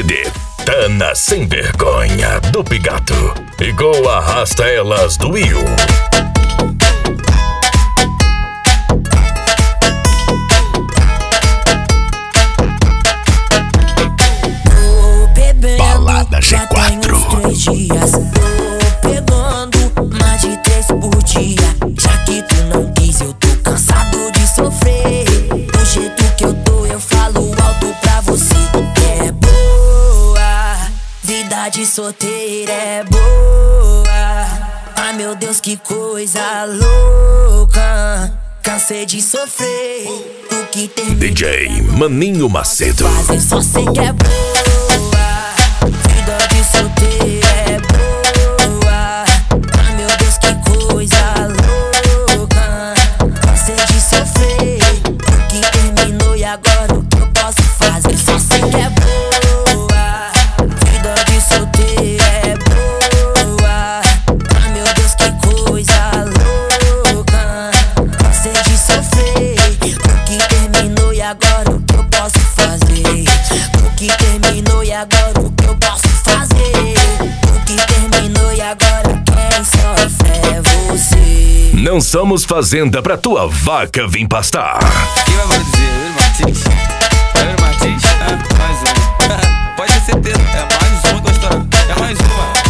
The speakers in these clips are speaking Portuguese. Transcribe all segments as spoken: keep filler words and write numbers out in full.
Detana Sem Vergonha do Pigato e com Arrasta Elas do Will. Balada G quatro. Três dias, tô pegando mais de três por dia. Já que tu não quis, eu tô cansado de sofrer. Do jeito que eu tô, eu falo alto pra você. É boa, vida de solteira é boa. Ai meu Deus, que coisa louca. Cansei de sofrer. Tu que tem D J Maninho Macedo. fazer, só sei que é boa. Vida de solteira é boa. Ai meu Deus, que coisa louca. Cansei de sofrer. O que terminou e agora o que eu posso fazer? Só sei que é boa. Vida de solteira é boa. Ai meu Deus, que coisa louca. Cansei de sofrer. O que terminou e agora o que eu posso fazer? O que terminou e agora o que eu posso fazer? O que terminou e agora quem sofre é você. Não somos fazenda pra tua vaca vir pastar. Quem vai produzir? Yuri Martins? Yuri Martins? Ah, mais uma. Pode ter certeza, é mais uma que eu estourar. É mais uma.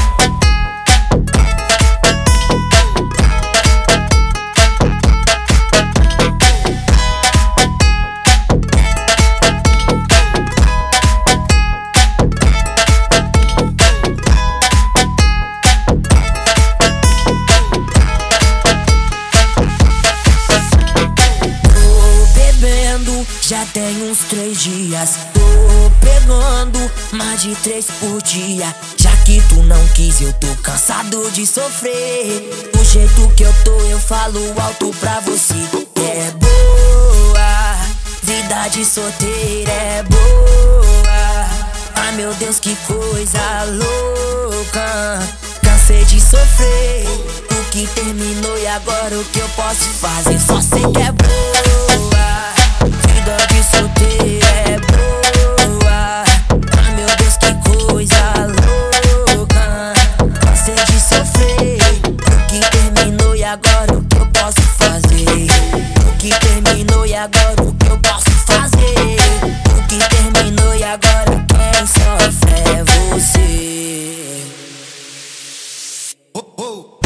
Já tem uns três dias, tô pegando mais de três por dia. Já que tu não quis, eu tô cansado de sofrer. Do jeito que eu tô, eu falo alto pra você. É boa, vida de solteira é boa. Ai meu Deus, que coisa louca. Cansei de sofrer. O que terminou e agora o que eu posso fazer? Só sei que é boa. Vida de solteira é boa. Ai meu Deus, que coisa louca. Cansei de sofrer. O que terminou e agora o que eu posso fazer? O que terminou e agora o que eu posso fazer? O que terminou e agora quem sofre é você. Oh, oh.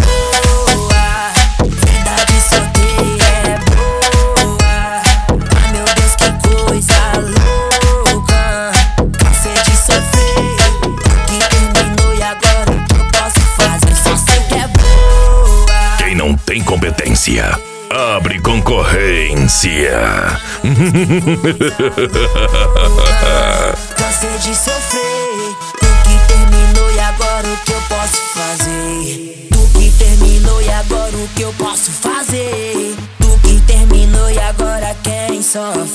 Tem competência, abre concorrência. Cansei de sofrer. O que terminou e agora o que eu posso fazer? O que terminou e agora o que eu posso fazer? O que terminou e agora quem sofre